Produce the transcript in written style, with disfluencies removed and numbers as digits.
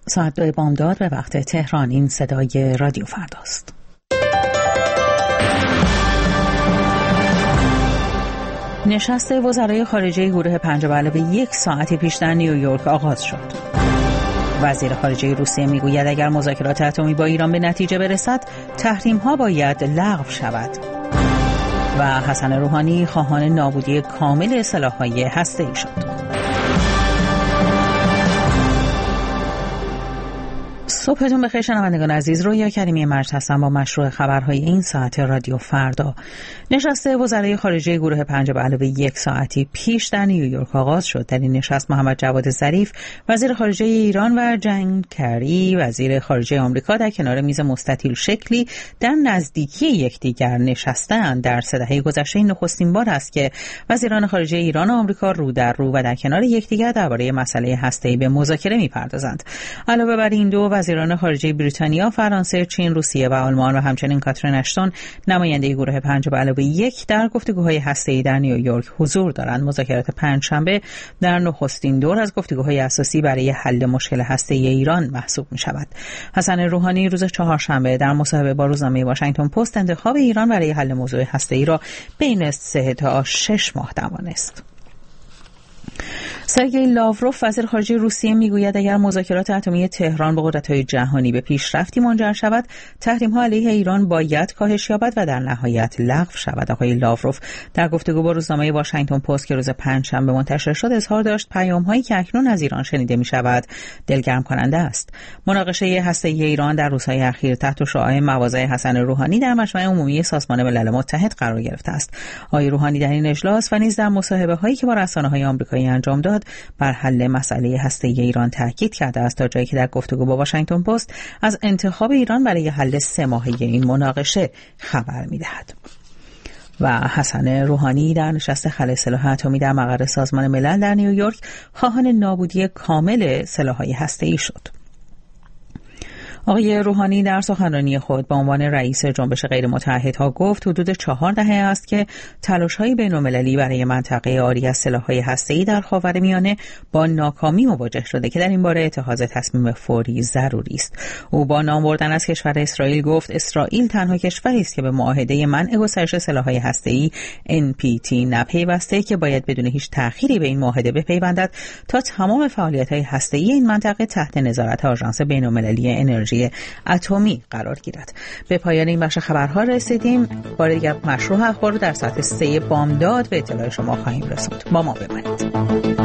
ساعت 2 بامداد به وقت تهران. این صدای رادیو فرداست. نشست وزرای خارجه گروه 5+1 ساعتی پیش در نیویورک آغاز شد. وزیر خارجه روسیه میگوید اگر مذاکرات اتمی با ایران به نتیجه برسد، تحریم‌ها باید لغو شود. و حسن روحانی خواهان نابودی کامل سلاح‌های هسته‌ای شد. صبحتون بخیر شنوندگان عزیز، رویا کریمی مرج هستم با مشروع خبرهای این ساعت رادیو فردا. نشست وزرای خارجه گروه 5+1 ساعتی پیش در نیویورک آغاز شد. در این نشست محمد جواد ظریف وزیر خارجه ایران و جان کری وزیر خارجه آمریکا در کنار میز مستطیل شکلی در نزدیکی یکدیگر نشستند. در 3 دهه گذشته این نخستین بار است که وزیران خارجه ایران و آمریکا رو در رو و در کنار یکدیگر درباره مسئله هسته‌ای به مذاکره می‌پردازند. علاوه بر این دو وزیران خارجه بریتانیا، فرانسه، چین، روسیه و آلمان و همچنین کاترین اشتون نماینده گروه 5+1 در گفتگوهای هسته‌ای در نیویورک حضور دارند. مذاکرات پنجشنبه در نخستین دور از گفتگوهای اساسی برای حل مشکل هسته‌ای ایران محسوب می‌شود. حسن روحانی روز چهارشنبه در مصاحبه با روزنامه واشنگتن پست انتخاب ایران برای حل موضوع هسته‌ای را بین 3 تا 6 ماه توانست. سرگئی لاوروف وزیر خارجه روسیه میگوید اگر مذاکرات اتمی تهران با قدرت‌های جهانی به پیشرفتی منجر شود، تحریم‌ها علیه ایران باید کاهش یابد و در نهایت لغو شود. آقای لاوروف در گفتگو با روزنامه واشنگتن پست که روز پنجشنبه منتشر شد اظهار داشت پیام‌هایی که اکنون از ایران شنیده می‌شود دلگرم کننده است. مناقشه هسته‌ای ایران در روزهای اخیر تحت شعاع مواضع حسن روحانی در مجمع عمومی سازمان ملل متحد قرار گرفته است. آقای روحانی در این اجلاس و نیز در مصاحبه‌هایی که با رسانه‌های آمریکایی انجام داد بر حل مسئله هسته‌ای ایران تاکید کرده است، تا جایی که در گفتگو با واشنگتن پست از انتخاب ایران برای حل 3 ماهه این مناقشه خبر می‌دهد. و حسن روحانی در نشست خلع سلاح اتمی در مقر سازمان ملل در نیویورک خواهان نابودی کامل سلاح‌های هسته‌ای شد. آقای روحانی در سخنرانی خود به عنوان رئیس جنبش غیر متعهدها گفت حدود 4 دهه است که تلاش‌های بین‌المللی برای منطقه عاری از سلاح‌های هسته‌ای در خاورمیانه با ناکامی مواجه شده که در این باره اتخاذ تصمیم فوری ضروری است. او با نام بردن از کشور اسرائیل گفت اسرائیل تنها کشوری است که به معاهده منع گسترش سلاح‌های هسته‌ای NPT نپیوسته که باید بدون هیچ تأخیری به این معاهده بپیوندد تا تمام فعالیت‌های هسته‌ای این منطقه تحت نظارت آژانس بین‌المللی انرژی اتمی قرار گیرد. به پایان این بخش خبرها رسیدیم. بار دیگر مشروع اخبار رو در ساعت 3 بامداد به اطلاع شما خواهیم رسوند. با ما بمانید.